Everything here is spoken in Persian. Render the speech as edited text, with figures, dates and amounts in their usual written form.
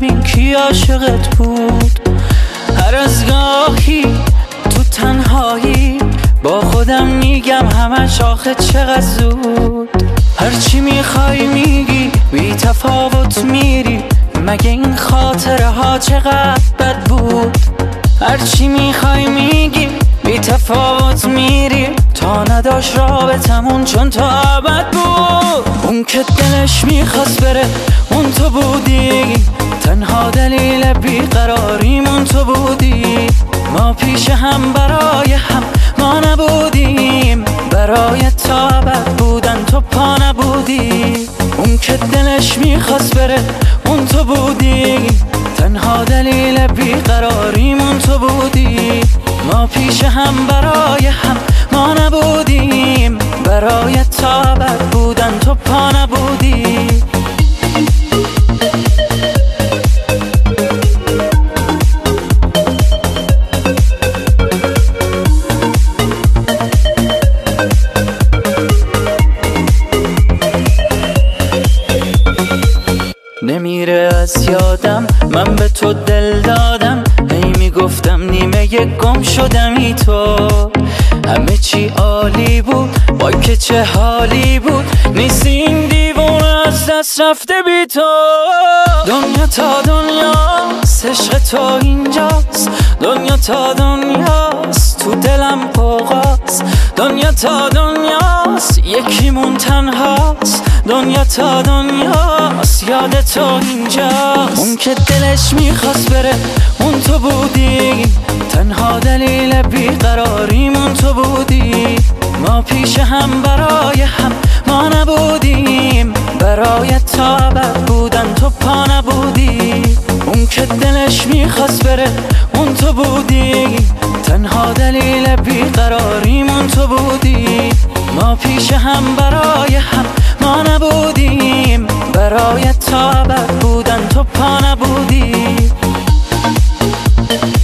ببین کی عاشقت بود. هر از گاهی تو تنهایی با خودم میگم همش آخه چقدر زود. هرچی میخوای میگی بی تفاوت میری، مگه این خاطره ها چقدر بد بود. هرچی میخوای میگی بی تفاوت میری، تا نداشت رابطمون چون تا ابد بود. اون که دلش میخواست بره اون تو بودی، تنها دلیل بیقراریمون تو بودی. ما پیش هم برای هم ما نبودیم، برای تا ابد بودن تو پا نبودی. اون که دلش میخواست بره اون تو بودی، تنها دلیل بیقراریمون تو بودی. ما پیش هم برای هم ما نبودیم، برای تا ابد بودن تو پا نبودی. نمیره از یادم من به تو دل دادم، هی میگفتم نیمه گم شدمی تو. همه چی عالی بود وای که چه حالی بود، نیستی این دیوونه از دست رفته بی تو. دنیا تا دنیاست عشق تو اینجاست، دنیا تا دنیاست تو دلم قوقاست. دنیا تا دنیاست یکیمون تنهاست، دنیا تا دنیاست یاد تو اینجاست. اون که دلش میخواست بره اون تو بودی، تنها دلیل بیقراریمون تو بودی. ما پیش هم برای هم ما نبودیم، برای تا ابد بودن تو پا نبودی. اون که دلش میخواست بره اون تو بودی، تنها دلیل بیقراریمون تو بودی. ما پیش هم برای هم ما نبودیم، برای تا ابد بودن تو پا نبودی.